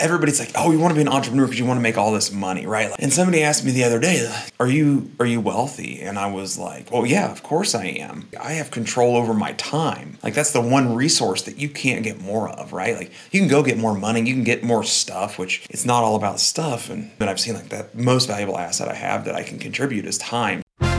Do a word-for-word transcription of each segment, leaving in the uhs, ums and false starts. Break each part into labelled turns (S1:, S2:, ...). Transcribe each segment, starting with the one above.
S1: everybody's like, oh, you want to be an entrepreneur because you want to make all this money, right? Like, and somebody asked me the other day, are you are you wealthy? And I was like, well, yeah, of course I am. I have control over my time. Like, that's the one resource that you can't get more of, right? Like, you can go get more money, you can get more stuff, which it's not all about stuff. And but I've seen like that most valuable asset I have that I can contribute is time.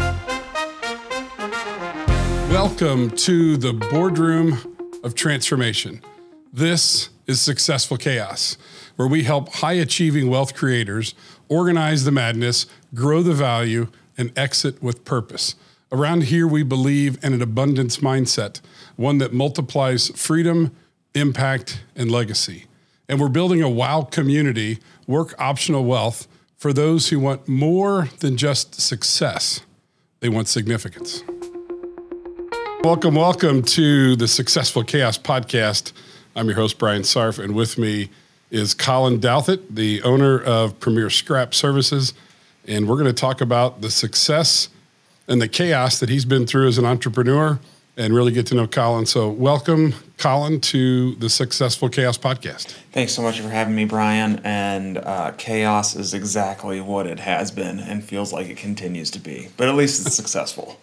S2: Welcome to the boardroom of transformation. This is Successful Chaos, where we help high-achieving wealth creators organize the madness, grow the value, and exit with purpose. Around here, we believe in an abundance mindset, one that multiplies freedom, impact, and legacy. And we're building a wow community, work optional wealth, for those who want more than just success. They want significance. Welcome, welcome to the Successful Chaos podcast. I'm your host, Brian Sarf, and with me is Colin Douthit, the owner of Premier Scrap Services, and we're going to talk about the success and the chaos that he's been through as an entrepreneur and really get to know Colin. So welcome, Colin, to the Successful Chaos podcast.
S1: Thanks so much for having me, Brian, and uh, chaos is exactly what it has been and feels like it continues to be, but at least it's successful.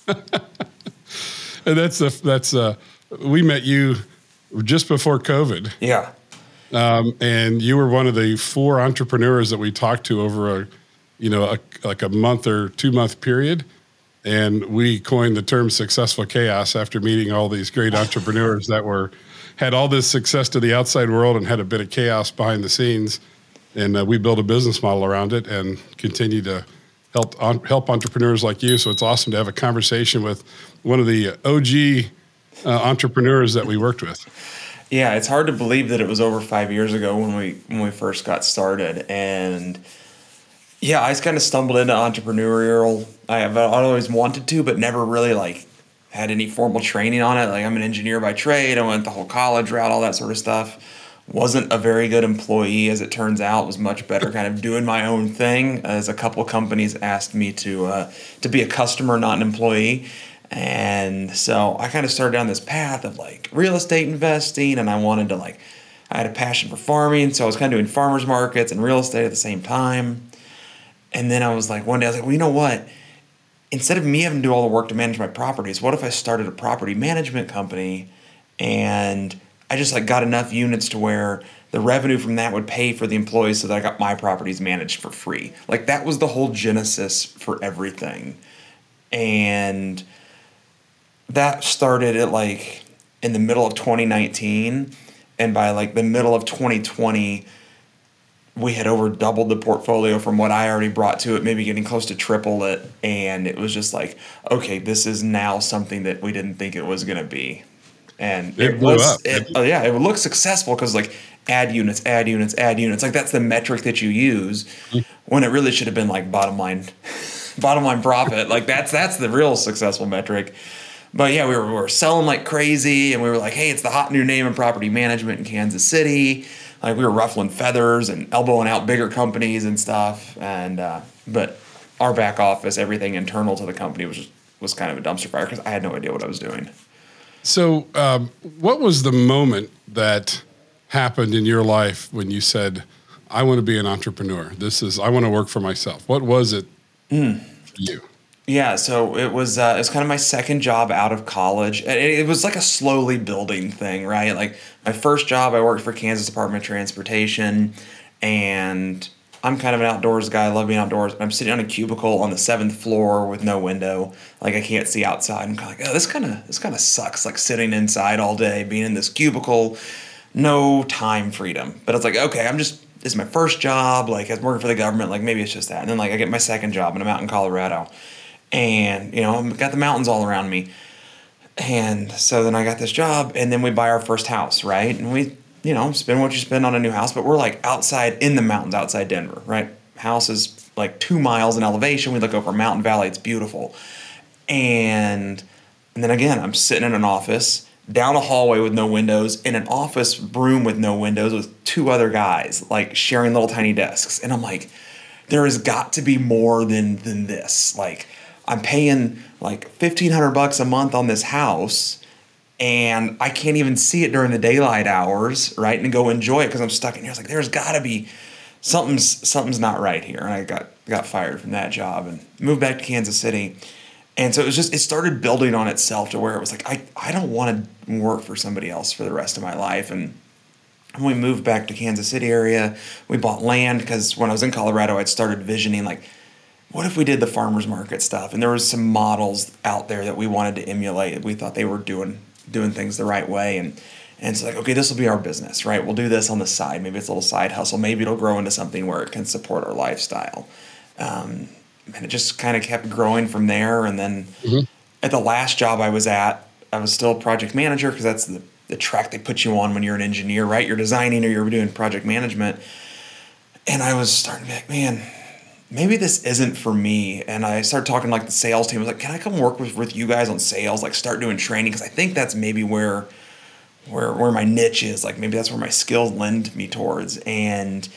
S2: And that's, a, that's a, we met you just before COVID.
S1: Yeah.
S2: Um, and you were one of the four entrepreneurs that we talked to over a, you know, a, like a month or two month period. And we coined the term successful chaos after meeting all these great entrepreneurs that were, had all this success to the outside world and had a bit of chaos behind the scenes. And uh, we built a business model around it and continue to help, on, help entrepreneurs like you. So it's awesome to have a conversation with one of the O G Uh, entrepreneurs that we worked with.
S1: Yeah, it's hard to believe that it was over five years ago when we when we first got started. And yeah, I just kind of stumbled into entrepreneurial. I have I'd always wanted to, but never really like had any formal training on it. Like, I'm an engineer by trade. I went the whole college route, all that sort of stuff. Wasn't a very good employee, as it turns out. Was much better kind of doing my own thing. As a couple of companies asked me to uh, to be a customer, not an employee. And so I kind of started down this path of like real estate investing, and I wanted to like, I had a passion for farming. So I was kind of doing farmers markets and real estate at the same time. And then I was like, one day I was like, well, you know what? Instead of me having to do all the work to manage my properties, what if I started a property management company and I just like got enough units to where the revenue from that would pay for the employees so that I got my properties managed for free. Like, that was the whole genesis for everything. And that started at like in the middle of twenty nineteen, and by like the middle of twenty twenty, we had over doubled the portfolio from what I already brought to it, maybe getting close to triple it. And it was just like, okay, this is now something that we didn't think it was going to be. And
S2: it,
S1: it
S2: blew
S1: was,
S2: up.
S1: it, oh yeah, it would look successful because like add units, add units, add units. Like, that's the metric that you use when it really should have been like bottom line, bottom line profit. Like, that's that's the real successful metric. But yeah, we were, we were selling like crazy, and we were like, hey, it's the hot new name in property management in Kansas City. Like, we were ruffling feathers and elbowing out bigger companies and stuff. And uh, but our back office, everything internal to the company was just, was kind of a dumpster fire because I had no idea what I was doing.
S2: So um, what was the moment that happened in your life when you said, I want to be an entrepreneur? This is, I want to work for myself. What was it mm. for you?
S1: Yeah, so it was uh, it was kind of my second job out of college. It, it was like a slowly building thing, right? Like, my first job, I worked for Kansas Department of Transportation, and I'm kind of an outdoors guy. I love being outdoors. I'm sitting on a cubicle on the seventh floor with no window. Like, I can't see outside. I'm kind of like, oh, this kind of this kind of sucks. Like, sitting inside all day, being in this cubicle, no time freedom. But it's like, okay, I'm just this is my first job. Like, I'm working for the government. Like, maybe it's just that. And then like I get my second job, and I'm out in Colorado. And, you know, I've got the mountains all around me. And so then I got this job, and then we buy our first house, right? And we, you know, spend what you spend on a new house, but we're like outside in the mountains, outside Denver, right? House is like two miles in elevation. We look over Mountain Valley. It's beautiful. And, and then again, I'm sitting in an office down a hallway with no windows in an office room with no windows with two other guys, like sharing little tiny desks. And I'm like, there has got to be more than, than this. Like, I'm paying like fifteen hundred bucks a month on this house, and I can't even see it during the daylight hours, right? And go enjoy it because I'm stuck in here. It's like, there's got to be something's something's not right here. And I got got fired from that job and moved back to Kansas City. And so it was just, it started building on itself to where it was like, I, I don't want to work for somebody else for the rest of my life. And when we moved back to Kansas City area, we bought land because when I was in Colorado, I'd started visioning like, what if we did the farmers market stuff? And there was some models out there that we wanted to emulate. We thought they were doing doing things the right way. And and it's like, okay, this will be our business, right? We'll do this on the side. Maybe it's a little side hustle. Maybe it'll grow into something where it can support our lifestyle. Um, and it just kind of kept growing from there. And then mm-hmm. at the last job I was at, I was still project manager because that's the, the track they put you on when you're an engineer, right? You're designing or you're doing project management. And I was starting to be like, man, maybe this isn't for me. And I started talking to like the sales team. I was like, can I come work with, with you guys on sales? Like start doing training? Because I think that's maybe where, where, where my niche is. Like maybe that's where my skills lend me towards. And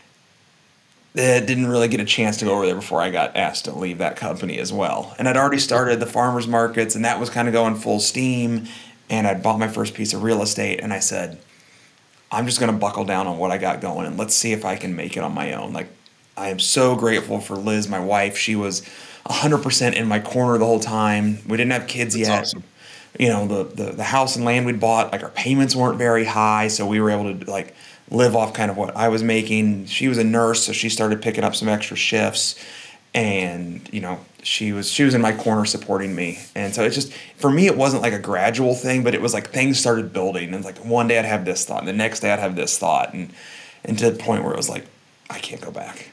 S1: it didn't really get a chance to go over there before I got asked to leave that company as well. And I'd already started the farmers markets, and that was kind of going full steam. And I'd bought my first piece of real estate, and I said, I'm just going to buckle down on what I got going, and let's see if I can make it on my own. Like, I am so grateful for Liz, my wife. She was one hundred percent in my corner the whole time. We didn't have kids
S2: That's
S1: yet.
S2: Awesome.
S1: You know, the, the the house and land we'd bought, like our payments weren't very high, so we were able to like live off kind of what I was making. She was a nurse, so she started picking up some extra shifts, and you know, she was she was in my corner supporting me. And so it's just, for me, it wasn't like a gradual thing, but it was like things started building, and like one day I'd have this thought, and the next day I'd have this thought, and and to the point where it was like, I can't go back.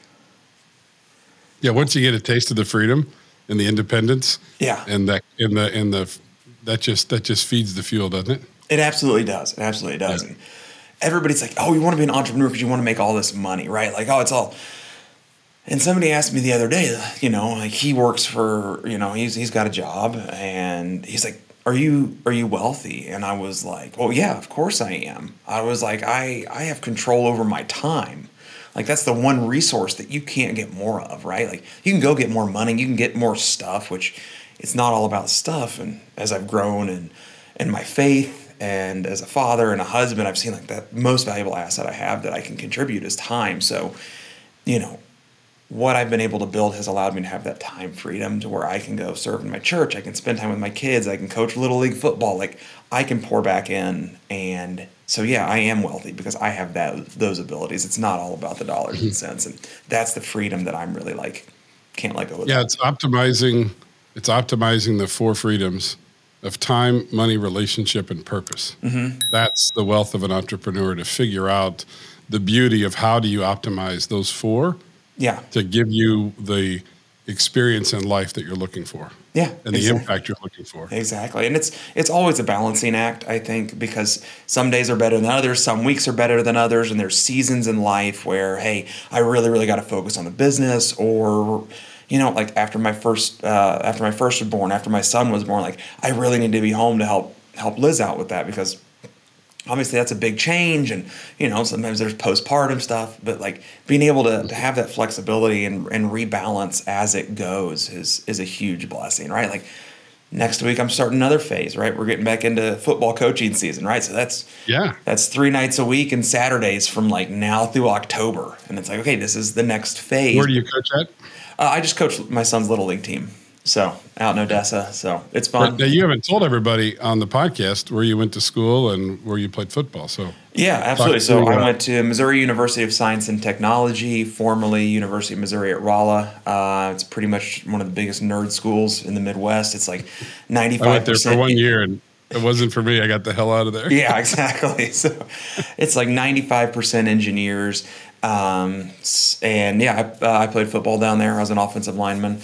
S2: Yeah, once you get a taste of the freedom and the independence,
S1: yeah,
S2: and that in the in the that just that just feeds the fuel, doesn't it?
S1: It absolutely does. It absolutely does.
S2: Yeah.
S1: And everybody's like, oh, you want to be an entrepreneur because you want to make all this money, right? Like, oh, it's all. And somebody asked me the other day, you know, like he works for, you know, he's he's got a job, and he's like, are you are you wealthy? And I was like, well, yeah, of course I am. I was like, I I have control over my time. Like that's the one resource that you can't get more of, right? Like you can go get more money, you can get more stuff, which it's not all about stuff. And as I've grown and in my faith and as a father and a husband, I've seen like that most valuable asset I have that I can contribute is time. So, you know, what I've been able to build has allowed me to have that time freedom to where I can go serve in my church. I can spend time with my kids. I can coach Little League football. Like I can pour back in. And so, yeah, I am wealthy because I have that those abilities. It's not all about the dollars and cents. And that's the freedom that I'm really like, can't let go of.
S2: Yeah,
S1: that.
S2: it's optimizing, it's optimizing the four freedoms of time, money, relationship, and purpose. Mm-hmm. That's the wealth of an entrepreneur, to figure out the beauty of how do you optimize those four.
S1: Yeah.
S2: To give you the experience in life that you're looking for.
S1: Yeah.
S2: And the
S1: exactly.
S2: impact you're looking for.
S1: Exactly. And it's it's always a balancing act, I think, because some days are better than others, some weeks are better than others, and there's seasons in life where, hey, I really, really got to focus on the business, or, you know, like after my first uh, after my first was born, after my son was born, like I really need to be home to help help Liz out with that, because obviously that's a big change, and you know sometimes there's postpartum stuff, but like being able to, to have that flexibility and, and rebalance as it goes is is a huge blessing, right? Like next week I'm starting another phase, right? We're getting back into football coaching season, right? So that's
S2: yeah, that's
S1: three nights a week and Saturdays from like now through October, and it's like, okay, this is the next phase.
S2: Where do you coach at?
S1: Uh, I just coach my son's Little League team. So out in Odessa, so it's fun.
S2: But you haven't told everybody on the podcast where you went to school and where you played football. So
S1: yeah, absolutely. So I went to Missouri University of Science and Technology, formerly University of Missouri at Rolla. Uh, it's pretty much one of the biggest nerd schools in the Midwest. It's like ninety-five percent.
S2: I went there for one year, and it wasn't for me. I got the hell out of there.
S1: Yeah, exactly. So it's like ninety-five percent engineers. Um, and yeah, I, uh, I played football down there. I was an offensive lineman.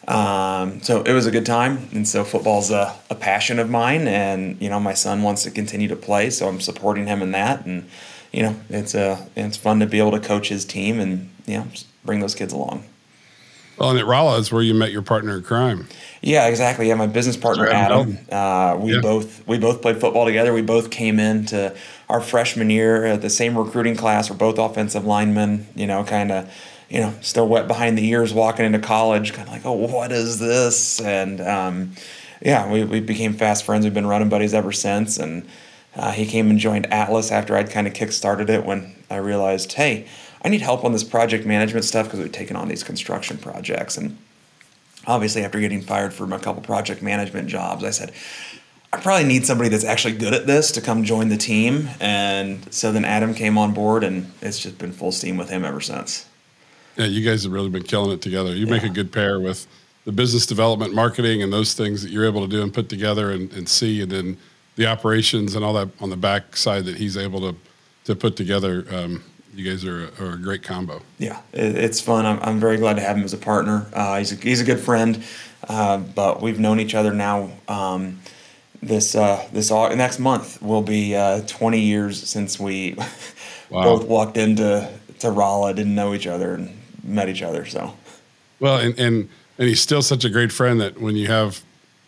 S1: Um, so it was a good time. And so football's a, a passion of mine, and, you know, my son wants to continue to play, so I'm supporting him in that. And, you know, it's uh, it's fun to be able to coach his team and, you know, bring those kids along.
S2: Well, and at Rolla is where you met your partner in crime.
S1: Yeah, exactly. Yeah, my business partner, Adam, uh, we yeah. both we both played football together. We both came into our freshman year at the same recruiting class. We're both offensive linemen, you know, kind of, you know, still wet behind the ears walking into college, kind of like, oh, what is this? And um, yeah, we, we became fast friends. We've been running buddies ever since. And uh, he came and joined Atlas after I'd kind of kick-started it when I realized, hey, I need help on this project management stuff because we'd taken on these construction projects. And obviously after getting fired from a couple project management jobs, I said, I probably need somebody that's actually good at this to come join the team. And so then Adam came on board, and it's just been full steam with him ever since.
S2: Yeah, you guys have really been killing it together. You
S1: Yeah.
S2: make a good pair with the business development, marketing, and those things that you're able to do and put together and, and see, and then the operations and all that on the back side that he's able to to put together. Um, you guys are a, are a great combo.
S1: Yeah, it, it's fun. I'm, I'm very glad to have him as a partner. Uh, he's a, he's a good friend, uh, but we've known each other now. Um, this uh, this all, next month will be uh, twenty years since we
S2: Wow.
S1: both walked into to Rolla, didn't know each other, and met each other. So,
S2: Well, and, and and he's still such a great friend that when you have,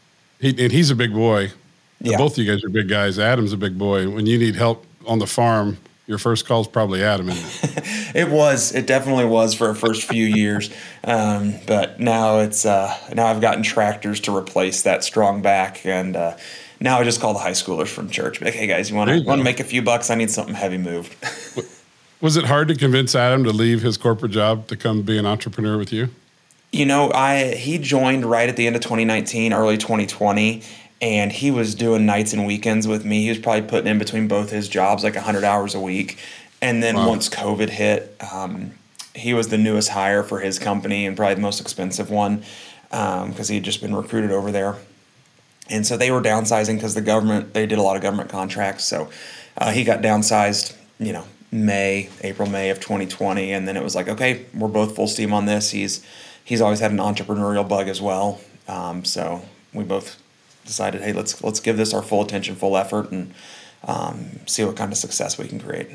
S2: he and he's a big boy.
S1: yeah,
S2: Both of you guys are big guys. Adam's a big boy. When you need help on the farm, your first call is probably Adam, isn't it?
S1: it was. It definitely was for our first few years, um, but now it's uh, now I've gotten tractors to replace that strong back, and uh, now I just call the high schoolers from church. Like, hey guys, you want
S2: There
S1: to
S2: you
S1: want to
S2: go.
S1: make a few bucks? I need something heavy moved.
S2: Was it hard to convince Adam to leave his corporate job to come be an entrepreneur with you?
S1: You know, I he joined right at the end of twenty nineteen, early twenty twenty, and he was doing nights and weekends with me. He was probably putting in between both his jobs like one hundred hours a week. And then
S2: Wow.
S1: once COVID hit, um, he was the newest hire for his company and probably the most expensive one because he had just been recruited over there. And so they were downsizing because the government, they did a lot of government contracts. So uh, he got downsized, you know, May, April, May of twenty twenty. And then it was like, okay, we're both full steam on this. He's he's always had an entrepreneurial bug as well. Um, so we both decided, hey, let's let's give this our full attention, full effort, and um, see what kind of success we can create.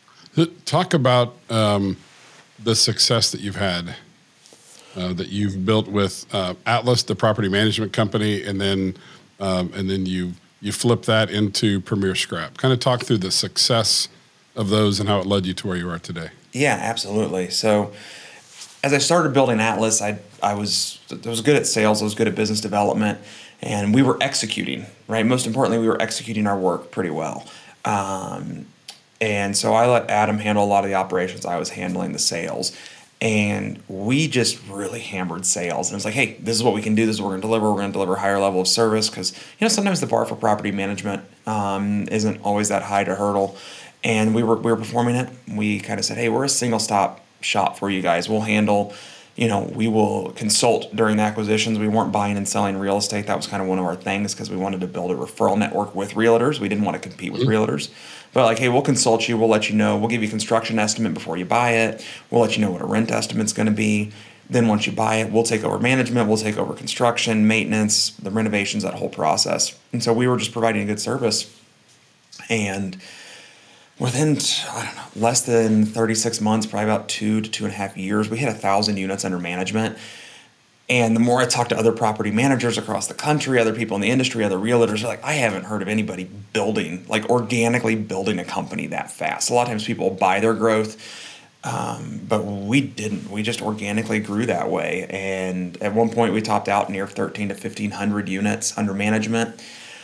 S2: Talk about um, the success that you've had, uh, that you've built with uh, Atlas, the property management company, and then um, and then you you flip that into Premier Scrap. Kind of talk through the success of those and how it led you to where you are today.
S1: Yeah, absolutely. So as I started building Atlas, I I was I was good at sales, I was good at business development, and we were executing, right? Most importantly, we were executing our work pretty well. Um, and so I let Adam handle a lot of the operations. I was handling the sales. And we just really hammered sales. And it was like, hey, this is what we can do. This is what we're going to deliver. We're going to deliver a higher level of service because, you know, sometimes the bar for property management um, isn't always that high to hurdle. And we were we were performing it. We kind of said, hey, we're a single stop shop for you guys. We'll handle, you know, we will consult during the acquisitions. We weren't buying and selling real estate. That was kind of one of our things because we wanted to build a referral network with realtors. We didn't want to compete with realtors. But like, hey, we'll consult you. We'll let you know. We'll give you a construction estimate before you buy it. We'll let you know what a rent estimate's going to be. Then once you buy it, we'll take over management. We'll take over construction, maintenance, the renovations, that whole process. And so we were just providing a good service. And within, I don't know, less than thirty-six months, probably about two to two and a half years, we hit a thousand units under management. And the more I talk to other property managers across the country, other people in the industry, other realtors, they're like, I haven't heard of anybody building, like organically building a company that fast. A lot of times people buy their growth, um, but we didn't. We just organically grew that way. And at one point we topped out near thirteen to fifteen hundred units under management.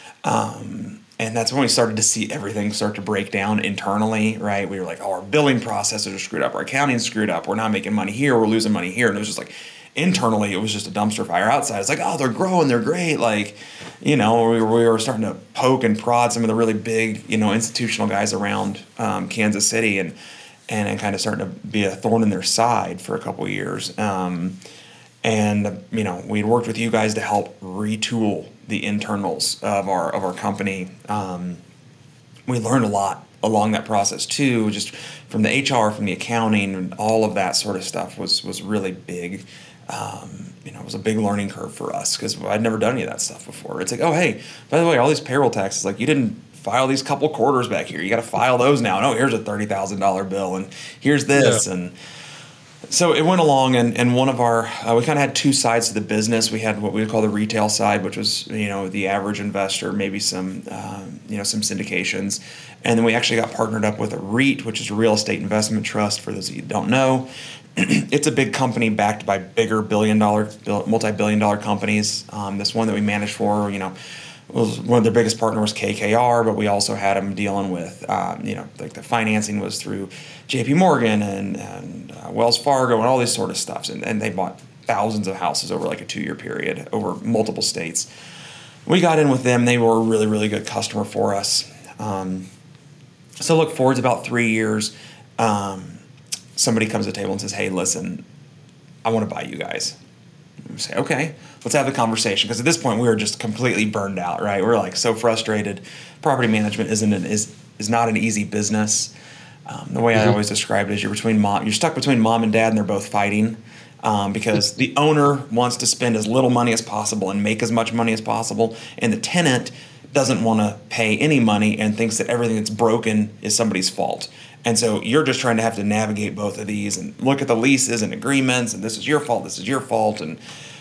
S1: Um, And that's when we started to see everything start to break down internally, right? We were like, oh, our billing processes are screwed up. Our accounting's screwed up. We're not making money here. We're losing money here. And it was just like, internally, it was just a dumpster fire. Outside, it's like, oh, they're growing. They're great. Like, you know, we were, we were starting to poke and prod some of the really big, you know, institutional guys around um, Kansas City and, and, and kind of starting to be a thorn in their side for a couple of years. Um, and, you know, we'd worked with you guys to help retool the internals of our of our company. Um, we learned a lot along that process too, just from the H R, from the accounting, and all of that sort of stuff was was really big. Um, you know, it was a big learning curve for us because I'd never done any of that stuff before. It's like, oh, hey, by the way, all these payroll taxes, like you didn't file these couple quarters back here. You got to file those now. No, here's a thirty thousand dollars bill, and here's this,
S2: Yeah.
S1: and So it went along, and, and one of our, uh, we kind of had two sides to the business. We had what we would call the retail side, which was, you know, the average investor, maybe some, um, you know, some syndications. And then we actually got partnered up with a REIT, which is a real estate investment trust, for those of you who don't know. It's a big company backed by bigger billion dollar, multi-billion dollar companies. Um, this one that we managed for, you know, was one of their biggest partners was K K R, but we also had them dealing with, um, you know, like the financing was through J P Morgan and, and uh, Wells Fargo and all this sort of stuff. And, and they bought thousands of houses over like a two-year period over multiple states. We got in with them. They were a really, really good customer for us. Um, so look forward to about three years. Um, somebody comes to the table and says, hey, listen, I want to buy you guys. We say, okay, let's have the conversation. Because at this point, we were just completely burned out, right? We're like so frustrated. Property management isn't an, is is not an easy business. Um, the way mm-hmm. I always describe it is you're between mom, you're stuck between mom and dad, and they're both fighting um, because the owner wants to spend as little money as possible and make as much money as possible, and the tenant doesn't want to pay any money and thinks that everything that's broken is somebody's fault. And so you're just trying to have to navigate both of these and look at the leases and agreements, and this is your fault, this is your fault, and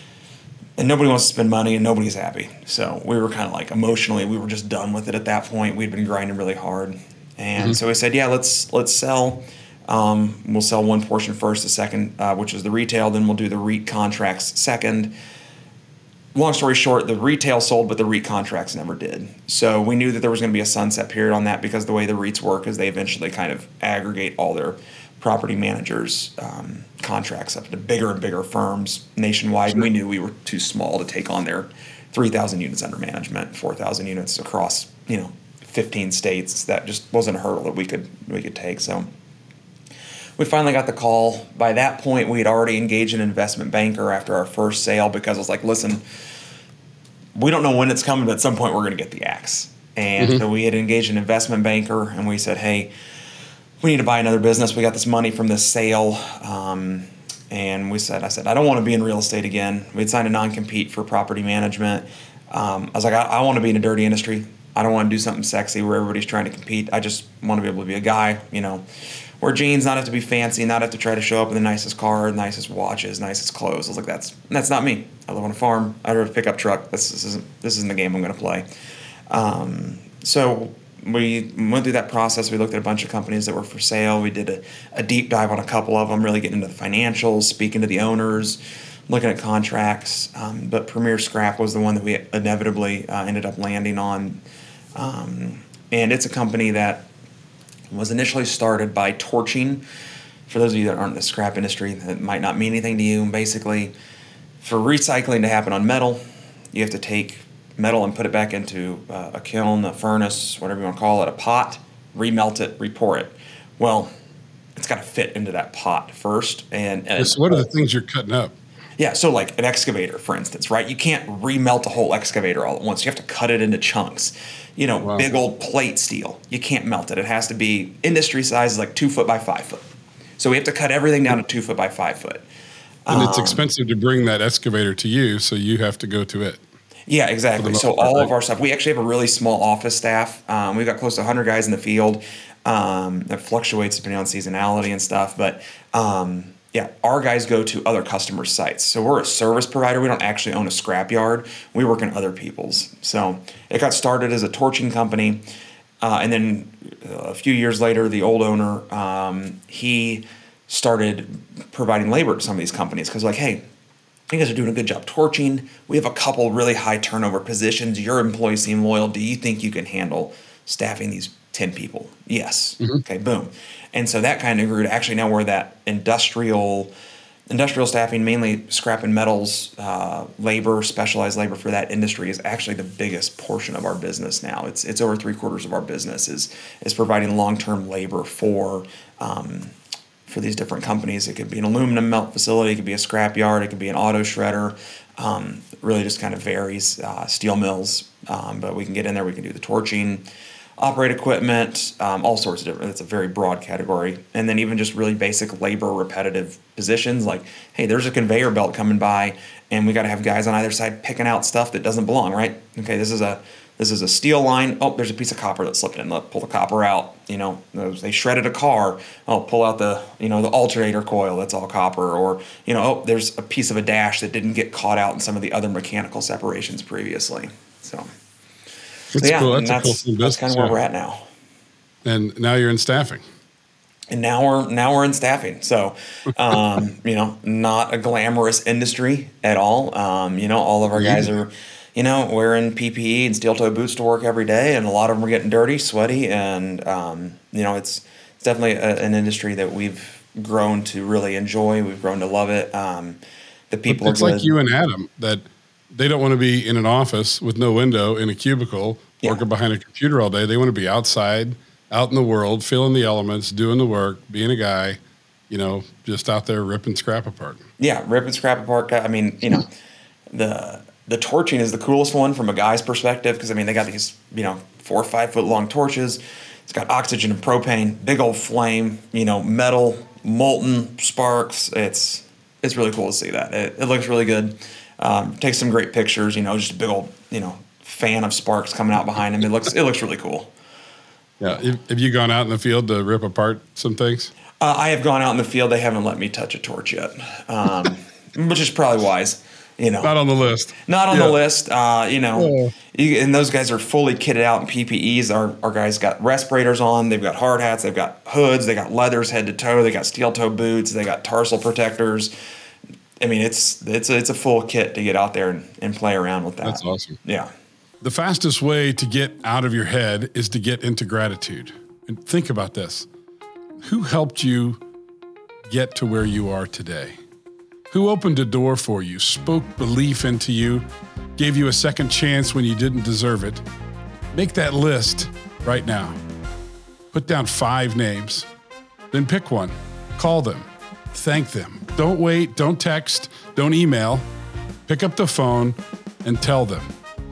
S1: and nobody wants to spend money and nobody's happy. So we were kind of like emotionally, we were just done with it at that point. We'd been grinding really hard. And mm-hmm. so we said, yeah, let's let's sell. Um, we'll sell one portion first, the second, uh, which is the retail, then we'll do the REIT contracts second. Long story short, the retail sold, but the REIT contracts never did. So we knew that there was going to be a sunset period on that because the way the REITs work is they eventually kind of aggregate all their property managers' um, contracts up to bigger and bigger firms nationwide. Sure. And we knew we were too small to take on their three thousand units under management, four thousand units across, you know, fifteen states. That just wasn't a hurdle that we could we could take. So we finally got the call. By that point, we had already engaged an investment banker after our first sale because I was like, listen, we don't know when it's coming, but at some point we're going to get the axe. And mm-hmm. so we had engaged an investment banker, and we said, hey, we need to buy another business. We got this money from this sale. Um, and we said, I said, I don't want to be in real estate again. We had signed a non-compete for property management. Um, I was like, I, I want to be in a dirty industry. I don't want to do something sexy where everybody's trying to compete. I just want to be able to be a guy, you know, wear jeans, not have to be fancy, not have to try to show up in the nicest car, nicest watches, nicest clothes. I was like, that's that's not me. I live on a farm. I drive a pickup truck. This, this isn't this isn't the game I'm going to play. Um, so we went through that process. We looked at a bunch of companies that were for sale. We did a, a deep dive on a couple of them, really getting into the financials, speaking to the owners, looking at contracts. Um, but Premier Scrap was the one that we inevitably uh, ended up landing on. Um, and it's a company that was initially started by torching. For those of you that aren't in the scrap industry, that might not mean anything to you. Basically, for recycling to happen on metal, you have to take metal and put it back into uh, a kiln, a furnace, whatever you want to call it, a pot, remelt it, repour it. Well, it's got to fit into that pot first. And, and
S2: so what are the things you're cutting up?
S1: Yeah, so like an excavator, for instance, right? You can't remelt a whole excavator all at once. You have to cut it into chunks. You know, wow. Big old plate steel. You can't melt it. It has to be industry size, like two foot by five foot. So we have to cut everything down to two foot by five foot.
S2: And
S1: um,
S2: it's expensive to bring that excavator to you, so you have to go to it.
S1: Yeah, exactly. So all of our stuff, we actually have a really small office staff. Um, we've got close to one hundred guys in the field. Um, that fluctuates depending on seasonality and stuff. But um, yeah, our guys go to other customers' sites. So we're a service provider. We don't actually own a scrapyard. We work in other people's. So it got started as a torching company. Uh, and then a few years later, the old owner, um, he started providing labor to some of these companies because like, hey, you guys are doing a good job torching. We have a couple really high turnover positions. Your employees seem loyal. Do you think you can handle staffing these ten people? Yes. Mm-hmm. Okay, boom. And so that kind of grew to actually now we're that industrial industrial staffing, mainly scrap and metals, uh, labor, specialized labor for that industry is actually the biggest portion of our business now. It's it's over three quarters of our business is is providing long-term labor for um, for these different companies. It could be an aluminum melt facility, it could be a scrap yard, it could be an auto shredder. Um, really just kind of varies. Uh, steel mills, um, but we can get in there. We can do the torching, operate equipment, um, all sorts of different. It's a very broad category. And then even just really basic labor repetitive positions like, hey, there's a conveyor belt coming by and we got to have guys on either side picking out stuff that doesn't belong, right? Okay, this is a This is a steel line. Oh, there's a piece of copper that slipped in. Let pull the copper out. You know, they shredded a car. Oh, pull out the, you know, the alternator coil. That's all copper. Or, you know, oh, there's a piece of a dash that didn't get caught out in some of the other mechanical separations previously. So,
S2: that's
S1: so yeah,
S2: cool. That's,
S1: that's,
S2: a cool thing.
S1: that's kind of where
S2: yeah.
S1: we're at now.
S2: And now you're in staffing.
S1: And now we're now we're in staffing. So, um, you know, not a glamorous industry at all. Um, you know, all of our guys are, you know, wearing P P E and steel-toe boots to work every day, and a lot of them are getting dirty, sweaty, and um, you know, it's it's definitely a, an industry that we've grown to really enjoy. We've grown to love it. Um, the people
S2: it's
S1: are good.
S2: Like you and Adam, that they don't want to be in an office with no window in a cubicle
S1: Yeah.
S2: working behind a computer all day. They want to be outside, out in the world, feeling the elements, doing the work, being a guy, you know, just out there ripping scrap apart.
S1: Yeah, rip and scrap apart. I mean, you know, the the torching is the coolest one from a guy's perspective because, I mean, they got these, you know, four or five foot long torches. It's got oxygen and propane, big old flame, you know, metal, molten sparks. It's it's really cool to see that. It, it looks really good. Um, takes some great pictures, you know, just a big old, you know, fan of sparks coming out behind him. It looks it looks really cool.
S2: Yeah. Have you gone out in the field to rip apart some things?
S1: Uh, I have gone out in the field. They haven't let me touch a torch yet, um, which is probably wise. You know,
S2: not on the list.
S1: Not on
S2: yeah.
S1: the list. Uh, you know,
S2: yeah.
S1: you, and those guys are fully kitted out in P P Es. Our our guys got respirators on. They've got hard hats. They've got hoods. They got leathers head to toe. They got steel toe boots. They got tarsal protectors. I mean, it's it's a, it's a full kit to get out there and, and play around with that.
S2: That's awesome.
S1: Yeah.
S2: The fastest way to get out of your head is to get into gratitude. And think about this. Who helped you get to where you are today? Who opened a door for you, spoke belief into you, gave you a second chance when you didn't deserve it? Make that list right now. Put down five names, then pick one. Call them. Thank them. Don't wait. Don't text. Don't email. Pick up the phone and tell them.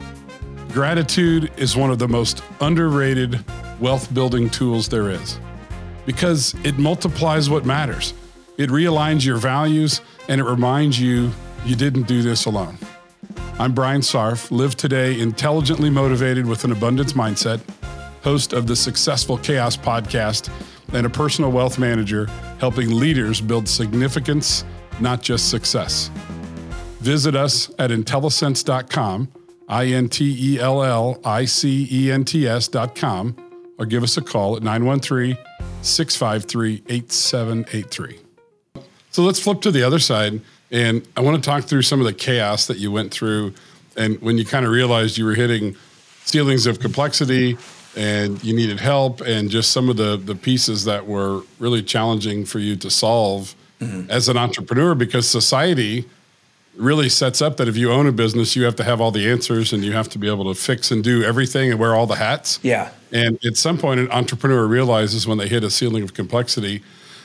S2: Gratitude is one of the most underrated wealth building tools there is because it multiplies what matters. It realigns your values and it reminds you you didn't do this alone. I'm Brian Sarf, live today intelligently motivated with an abundance mindset, host of the Successful Chaos podcast, and a personal wealth manager helping leaders build significance, not just success. Visit us at intellisense dot com, I N T E L L I C E N T S dot com, or give us a call at nine one three, six five three, eight seven eight three. So let's flip to the other side, and I want to talk through some of the chaos that you went through and when you kind of realized you were hitting ceilings of complexity and you needed help and just some of the, the pieces that were really challenging for you to solve mm-hmm. as an entrepreneur, because society really sets up that if you own a business, you have to have all the answers and you have to be able to fix and do everything and wear all the hats.
S1: Yeah.
S2: And at some point, an entrepreneur realizes when they hit a ceiling of complexity,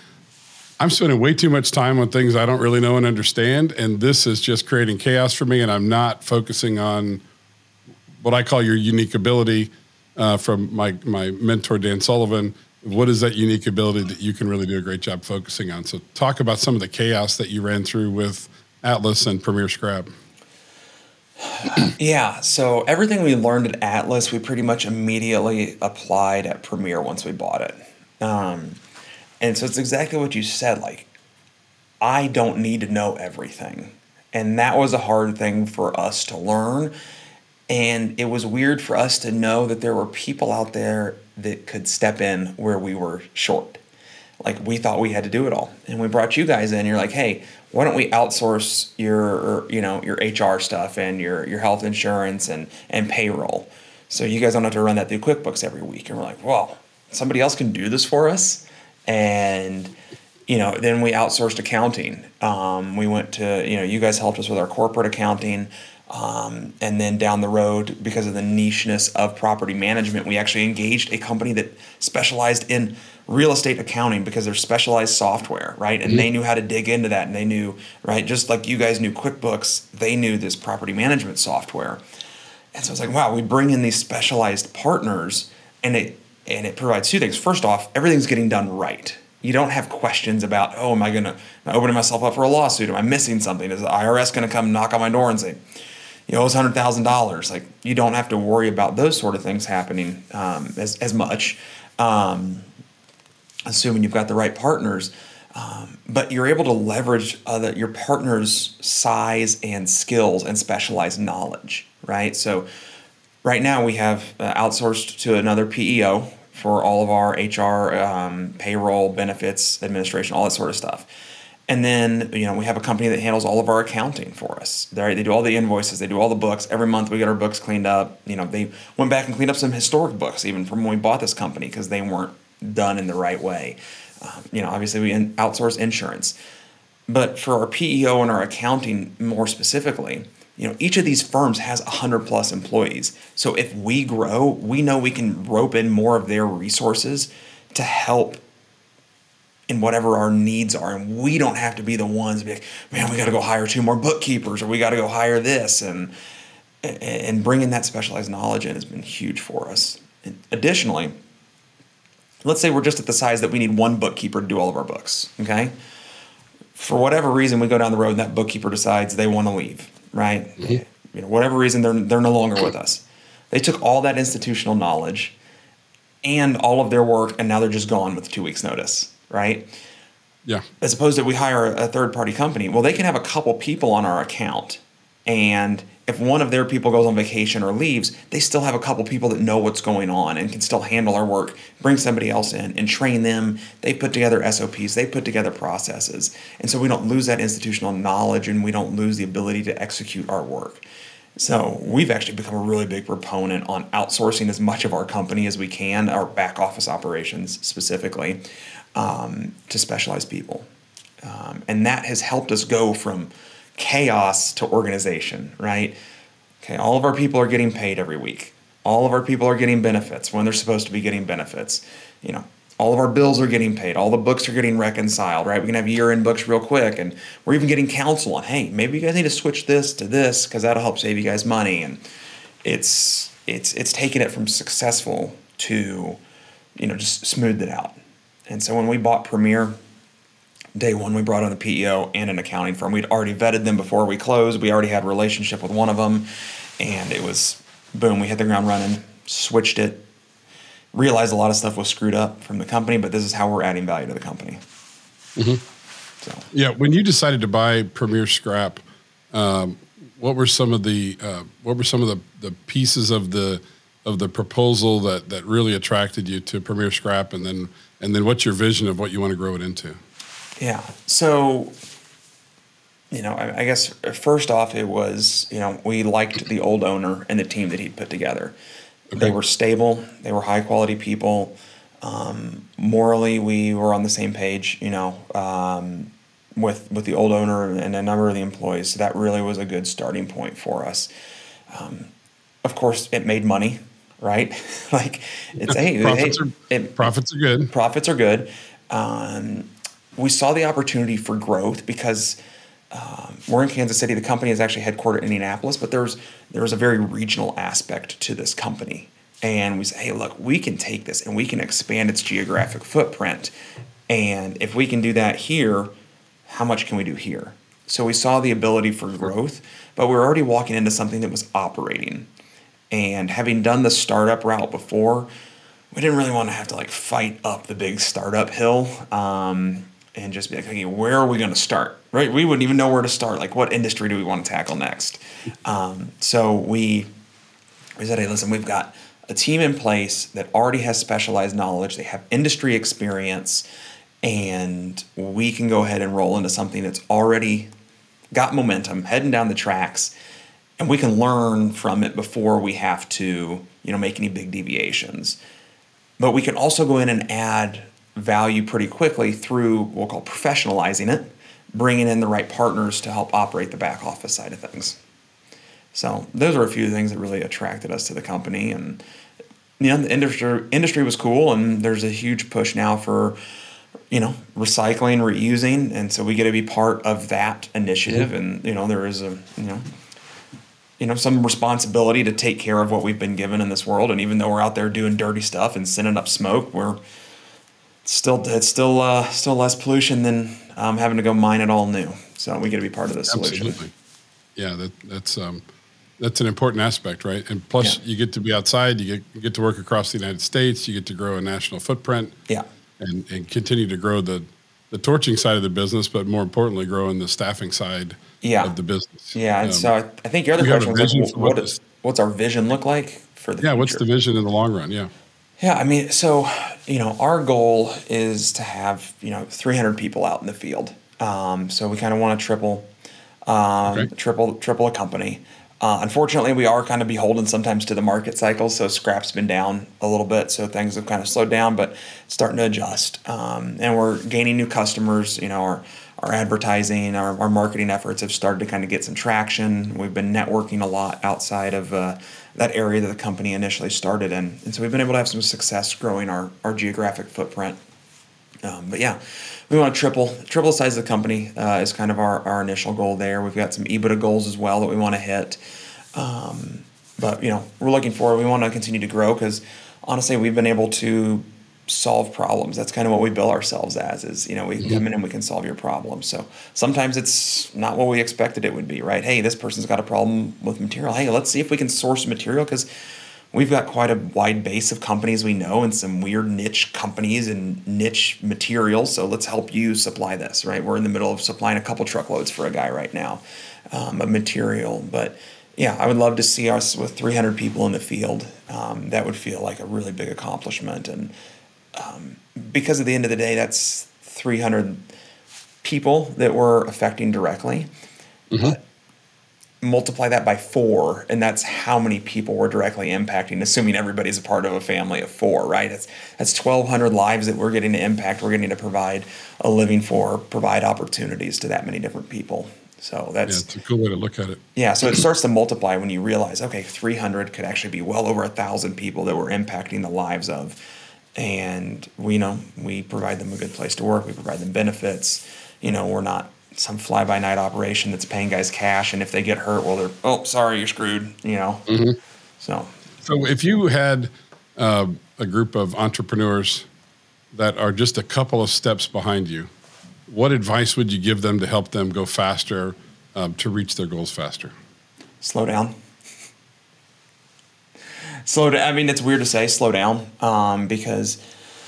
S2: I'm spending way too much time on things I don't really know and understand, and this is just creating chaos for me, and I'm not focusing on what I call your unique ability uh, from my, my mentor, Dan Sullivan. What is that unique ability that you can really do a great job focusing on? So talk about some of the chaos that you ran through with Atlas and Premier Scrap.
S1: Yeah, so everything we learned at Atlas, we pretty much immediately applied at Premier once we bought it. Um, and so it's exactly what you said, like, I don't need to know everything. And that was a hard thing for us to learn. And it was weird for us to know that there were people out there that could step in where we were short. Like, we thought we had to do it all. And we brought you guys in, you're like, hey, why don't we outsource your, you know, your H R stuff and your, your health insurance and, and payroll, so you guys don't have to run that through QuickBooks every week. And we're like, well, somebody else can do this for us. And, you know, then we outsourced accounting. Um, we went to, you know, you guys helped us with our corporate accounting. Um, and then down the road, because of the nicheness of property management, we actually engaged a company that specialized in real estate accounting because they're specialized software, right? And mm-hmm. they knew how to dig into that, and they knew, right, just like you guys knew QuickBooks, they knew this property management software. And so it's like, wow, we bring in these specialized partners, and it and it provides two things. First off, everything's getting done right. You don't have questions about, oh, am I going to, am I opening myself up for a lawsuit? Am I missing something? Is the I R S going to come knock on my door and say, you owe us one hundred thousand dollars. Like, you don't have to worry about those sort of things happening um, as, as much, um, assuming you've got the right partners. Um, but you're able to leverage other, your partner's size and skills and specialized knowledge, right? So right now we have uh, outsourced to another P E O for all of our H R, um, payroll, benefits, administration, all that sort of stuff. And then, you know, we have a company that handles all of our accounting for us. They they do all the invoices, they do all the books. Every month we get our books cleaned up. You know, they went back and cleaned up some historic books even from when we bought this company because they weren't done in the right way. Um, you know, obviously we in, outsource insurance. But for our P E O and our accounting more specifically, you know, each of these firms has one hundred plus employees. So if we grow, we know we can rope in more of their resources to help in whatever our needs are. And we don't have to be the ones to be like, man, we got to go hire two more bookkeepers, or we got to go hire this. And, and bringing that specialized knowledge in has been huge for us. And additionally, let's say we're just at the size that we need one bookkeeper to do all of our books, okay? For whatever reason, we go down the road and that bookkeeper decides they want to leave, right? Mm-hmm. You know, whatever reason, they're they're no longer with us. They took all that institutional knowledge and all of their work, and now they're just gone with two weeks' notice, right?
S2: Yeah.
S1: As opposed to we hire a third-party company. Well, they can have a couple people on our account, and if one of their people goes on vacation or leaves, they still have a couple people that know what's going on and can still handle our work, bring somebody else in and train them. They put together S O Ps, they put together processes. And so we don't lose that institutional knowledge and we don't lose the ability to execute our work. So we've actually become a really big proponent on outsourcing as much of our company as we can, our back office operations specifically, um, to specialized people. Um, and that has helped us go from chaos to organization, right? Okay, all of our people are getting paid every week. All of our people are getting benefits when they're supposed to be getting benefits. You know, all of our bills are getting paid. All the books are getting reconciled, right? We can have year-end books real quick, and we're even getting counsel on, hey, maybe you guys need to switch this to this because that'll help save you guys money. And it's it's it's taken it from successful to, you know, just smoothed it out. And so when we bought Premier, day one, we brought on a P E O and an accounting firm. We'd already vetted them before we closed. We already had a relationship with one of them. And it was, boom, we hit the ground running, switched it, realized a lot of stuff was screwed up from the company, but this is how we're adding value to the company.
S2: Mm-hmm.
S1: So,
S2: yeah, when you decided to buy Premier Scrap, um, what were some of the uh, what were some of the, the pieces of the of the proposal that, that really attracted you to Premier Scrap, and then and then what's your vision of what you want to grow it into?
S1: Yeah. So, you know, I, I guess first off, it was, you know, we liked the old owner and the team that he'd put together. Okay. They were stable. They were high quality people. Um, morally, we were on the same page, you know, um, with, with the old owner and a number of the employees. So that really was a good starting point for us. Um, of course, it made money, right? Like, it's, hey,
S2: profits,
S1: hey,
S2: are,
S1: it,
S2: profits are good.
S1: Profits are good. Um, We saw the opportunity for growth because um, we're in Kansas City. The company is actually headquartered in Indianapolis, but there was, there was a very regional aspect to this company. And we said, hey, look, we can take this and we can expand its geographic footprint. And if we can do that here, how much can we do here? So we saw the ability for growth, but we were already walking into something that was operating. And having done the startup route before, we didn't really want to have to like fight up the big startup hill. Um, and just be like, okay, where are we going to start, right? We wouldn't even know where to start. Like, what industry do we want to tackle next? Um, so we, we said, hey, listen, we've got a team in place that already has specialized knowledge. They have industry experience, and we can go ahead and roll into something that's already got momentum, heading down the tracks, and we can learn from it before we have to, you know, make any big deviations. But we can also go in and add value pretty quickly through what we'll call professionalizing it, bringing in the right partners to help operate the back office side of things. So those are a few things that really attracted us to the company. And you know, the industry industry was cool, and there's a huge push now for, you know, recycling, reusing, and so we get to be part of that initiative. And you know, there is a you know, you know, some responsibility to take care of what we've been given in this world. And even though we're out there doing dirty stuff and sending up smoke, we're Still, it's still uh, still less pollution than um, having to go mine it all new. So we got to be part of the solution.
S2: Absolutely. Yeah, that, that's um, that's an important aspect, right? And plus,
S1: Yeah.
S2: you get to be outside. You get you get to work across the United States. You get to grow a national footprint.
S1: Yeah.
S2: And and continue to grow the the torching side of the business, but more importantly, growing the staffing side
S1: Yeah.
S2: of the business.
S1: Yeah. And
S2: Um,
S1: so I, I think your other
S2: you have a
S1: question was like,
S2: vision
S1: wh-
S2: for what
S1: what
S2: this?
S1: what's our vision look like for the
S2: Yeah, what's
S1: future?
S2: the vision in the long run? Yeah.
S1: Yeah, I mean, so you know, our goal is to have you know three hundred people out in the field. Um, so we kind of want to triple,
S2: Okay.
S1: um, triple, triple a company. Uh, unfortunately, we are kind of beholden sometimes to the market cycle. So scrap's been down a little bit, so things have kind of slowed down, but starting to adjust. Um, and we're gaining new customers. You know, our our advertising, our, our marketing efforts have started to kind of get some traction. We've been networking a lot outside of uh, that area that the company initially started in, and so we've been able to have some success growing our our geographic footprint. Um, but yeah, we want to triple triple the size of the company uh, is kind of our, our initial goal there. We've got some EBITDA goals as well that we want to hit. Um, but you know, we're looking forward. We want to continue to grow because honestly, we've been able to solve problems. That's kind of what we bill ourselves as. Is you know, we can come in and we can solve your problems. So sometimes it's not what we expected it would be. Right? Hey, this person's got a problem with material. Hey, let's see if we can source material because we've got quite a wide base of companies we know and some weird niche companies and niche materials. So let's help you supply this, right? We're in the middle of supplying a couple truckloads for a guy right now um, of material. But yeah, I would love to see us with three hundred people in the field. Um, that would feel like a really big accomplishment. And um, because at the end of the day, that's three hundred people that we're affecting directly.
S2: Mm-hmm.
S1: Multiply that by four, and that's how many people we're directly impacting, assuming everybody's a part of a family of four, right? That's that's twelve hundred lives that we're getting to impact. We're getting to provide a living for, provide opportunities to that many different people. So that's
S2: Yeah, it's a cool way to look at it.
S1: yeah. So it starts to multiply when you realize, okay, three hundred could actually be well over a thousand people that we're impacting the lives of, and we you know we provide them a good place to work. We provide them benefits. You know, we're not some fly-by-night operation that's paying guys cash, and if they get hurt, well, they're oh, sorry, you're screwed. You know,
S2: Mm-hmm.
S1: so
S2: So if you had uh, a group of entrepreneurs that are just a couple of steps behind you, what advice would you give them to help them go faster, um, to reach their goals faster?
S1: slow down. Slow down. I mean, it's weird to say slow down um, because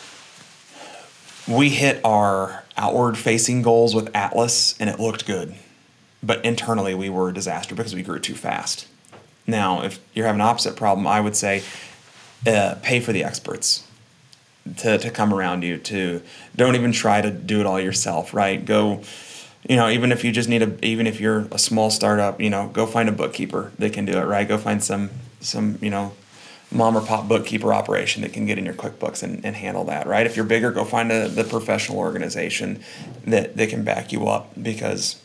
S1: we hit our outward-facing goals with Atlas, and it looked good. But internally, we were a disaster because we grew too fast. Now, if you're having an opposite problem, I would say uh, pay for the experts to, to come around you. To don't even try to do it all yourself, right? Go, you know, even if you just need a, even if you're a small startup, you know, go find a bookkeeper that can do it, right? Go find some, some, you know, mom or pop bookkeeper operation that can get in your QuickBooks and, and handle that, right? If you're bigger, go find a, the professional organization that, that can back you up because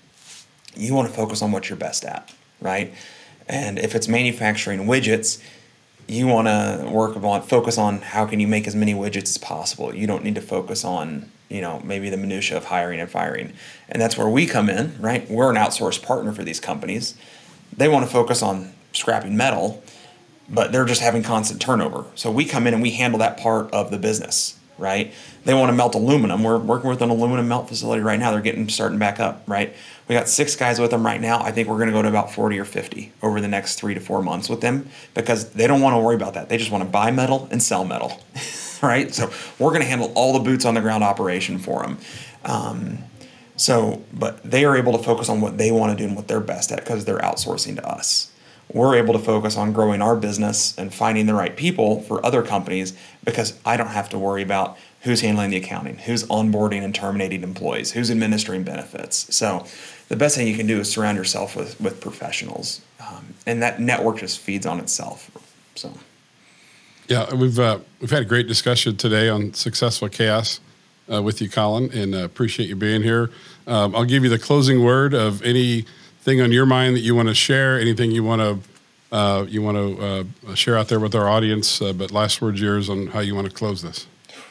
S1: you want to focus on what you're best at, right? And if it's manufacturing widgets, you want to work on focus on how can you make as many widgets as possible. You don't need to focus on, you know, maybe the minutia of hiring and firing. And that's where we come in, right? We're an outsourced partner for these companies. They want to focus on scrapping metal, but they're just having constant turnover. So we come in and we handle that part of the business, right? They want to melt aluminum. We're working with an aluminum melt facility right now. They're getting starting back up, right? We got six guys with them right now. I think we're going to go to about forty or fifty over the next three to four months with them because they don't want to worry about that. They just want to buy metal and sell metal, right? So we're going to handle all the boots on the ground operation for them. Um, so, but they are able to focus on what they want to do and what they're best at because they're outsourcing to us. We're able to focus on growing our business and finding the right people for other companies because I don't have to worry about who's handling the accounting, who's onboarding and terminating employees, who's administering benefits. So the best thing you can do is surround yourself with, with professionals. Um, and that network just feeds on itself. So,
S2: Yeah, we've uh, we've had a great discussion today on Successful Chaos uh, with you, Colin, and uh, appreciate you being here. Um, I'll give you the closing word of anything on your mind that you want to share, anything you want to uh, you want to uh, share out there with our audience. Uh, but last word's yours on how you want to close this.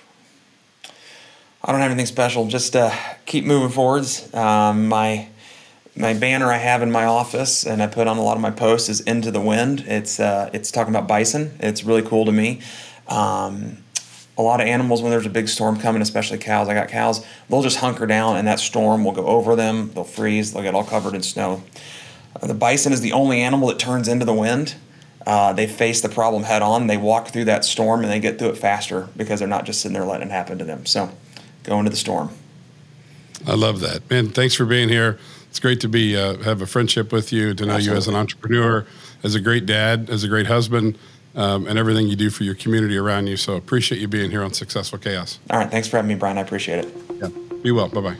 S1: I don't have anything special. Just uh, keep moving forwards. Um, my my banner I have in my office, and I put on a lot of my posts, is "Into the Wind." It's uh, it's talking about bison. It's really cool to me. Um, a lot of animals, when there's a big storm coming, especially cows. I got cows. They'll just hunker down, and that storm will go over them. They'll freeze. They'll get all covered in snow. The bison is the only animal that turns into the wind. Uh, they face the problem head on. They walk through that storm and they get through it faster because they're not just sitting there letting it happen to them. So go into the storm.
S2: I love that, man. Thanks for being here. It's great to be uh, have a friendship with you, to know Absolutely. You as an entrepreneur, as a great dad, as a great husband, um, and everything you do for your community around you. So appreciate you being here on Successful Chaos.
S1: All right. Thanks for having me, Brian. I appreciate it.
S2: Yeah. Be well. Bye-bye.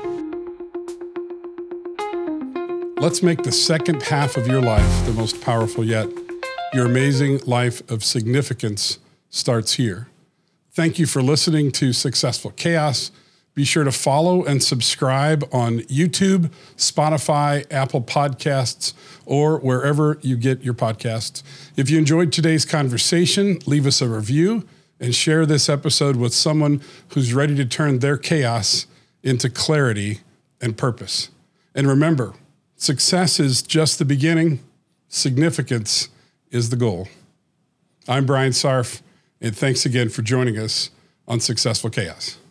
S2: Let's make the second half of your life the most powerful yet. Your amazing life of significance starts here. Thank you for listening to Successful Chaos. Be sure to follow and subscribe on YouTube, Spotify, Apple Podcasts, or wherever you get your podcasts. If you enjoyed today's conversation, leave us a review and share this episode with someone who's ready to turn their chaos into clarity and purpose. And remember, success is just the beginning. Significance is the goal. I'm Brian Sarf, and thanks again for joining us on Successful Chaos.